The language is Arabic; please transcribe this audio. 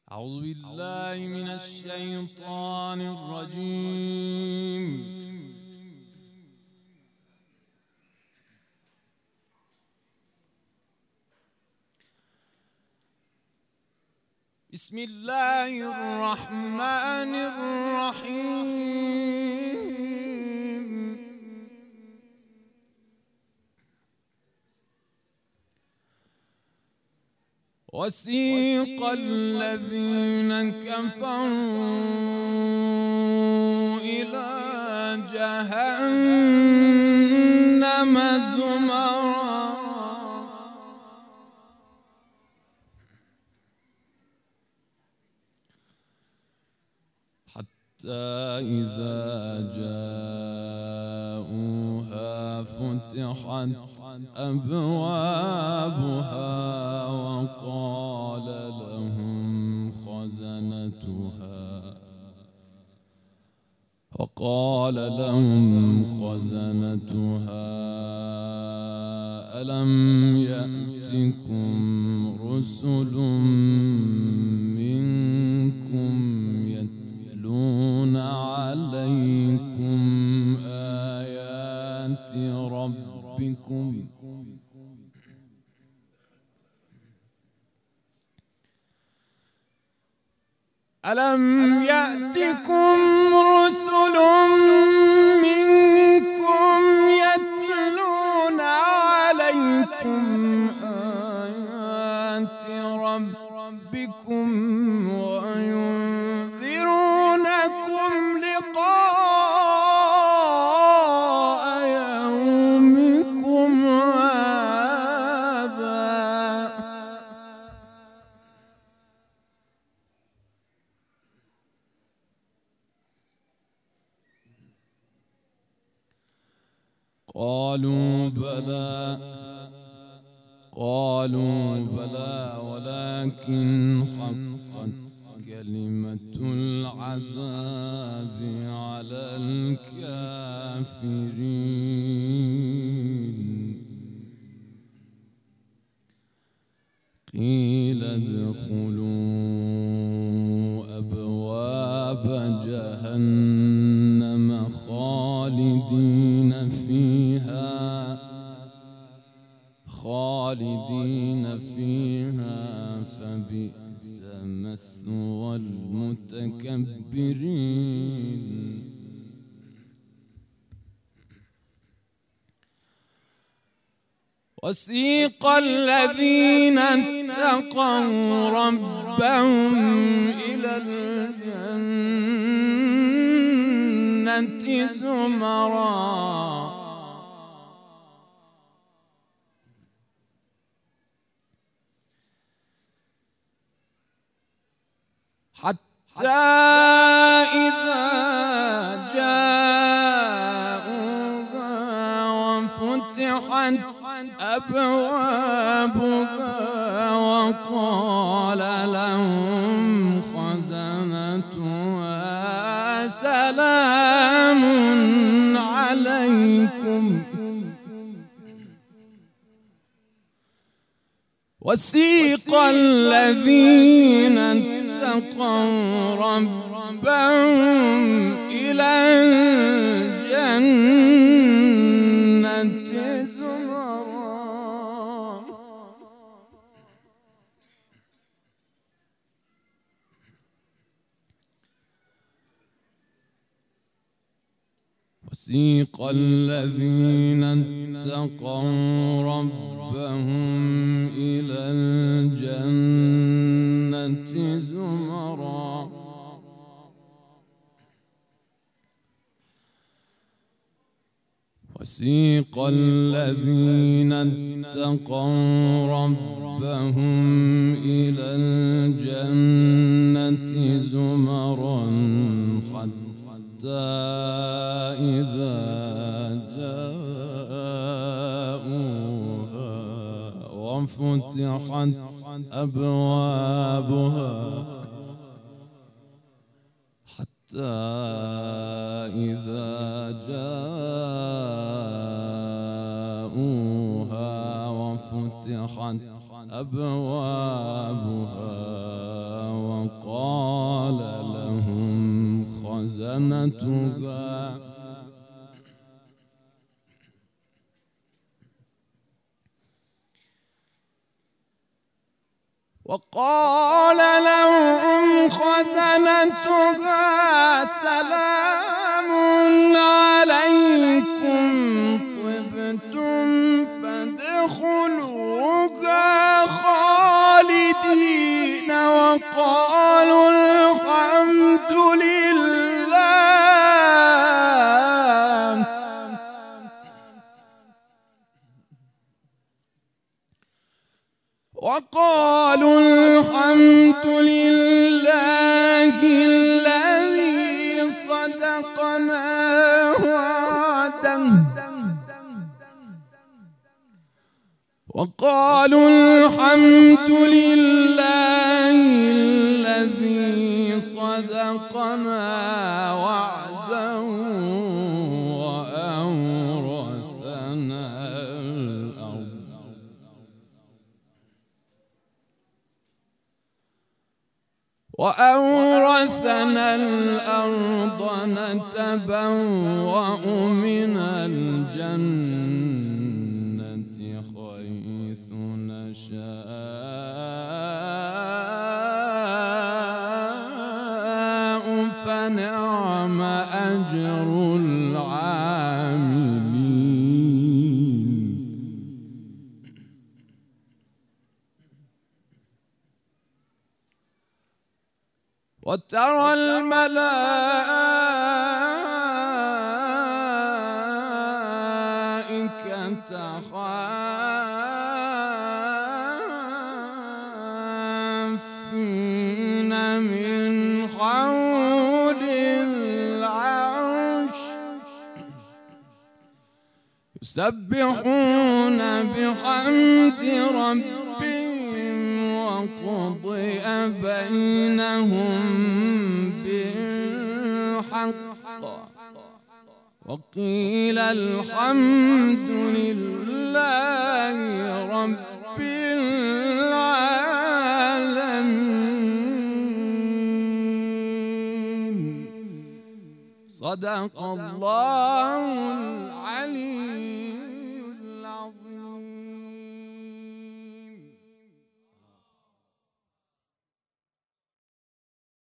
أعوذ بالله من الشيطان الرجيم. بسم الله الرحمن الرحيم. وسيق الذين كفروا إلى جهنم زمرا حتى إذا جاءوها فتحت أبوابها وقال لهم خزنتها ألم يأتكم رسل منكم يتلون عليكم آيات ربكم ألم يأتكم رسل منكم يتلون عليكم آيات ربكم وينذرونكم لقاء يومكم هذا قالوا بلى ولكن حقت كلمة العذاب على الكافرين. قيل ادخلوا أبواب جهنم خالدين فيها فبئس مثوى المتكبرين. وسيق الذين اتقوا ربهم إلى الجنة زمرا حتى إذا جاءوها وفتحت أبوابها وقال لهم خزنتها سلام عليكم. وسيق الذين اتقوا ربهم إلى الجنة زمرا وسيق الذين اتقوا ربهم إلى الجنة زمرا وسيق الذين اتقوا ربهم إلى الجنة زمرا حتى إذا جاءوها وفتحت أبوابها حتى إذا جاءوها وفتحت أبوابها خزنتها وقال لهم خزنتها سلام عليكم طبتم فادخلوها خالدين وقالوا الحمد لله الذي صدقنا وعده وقالوا الحمد لله الذي صدقنا وعده وأورثنا الأرض نتبوأ من الجنة حيث نشاء فنعم أجر العاملين وترى الملائكة حافين من حول العرش يسبحون بحمد ربهم وقضي بينهم بالحق وقيل الحمد لله رب العالمين. صدق الله العليم.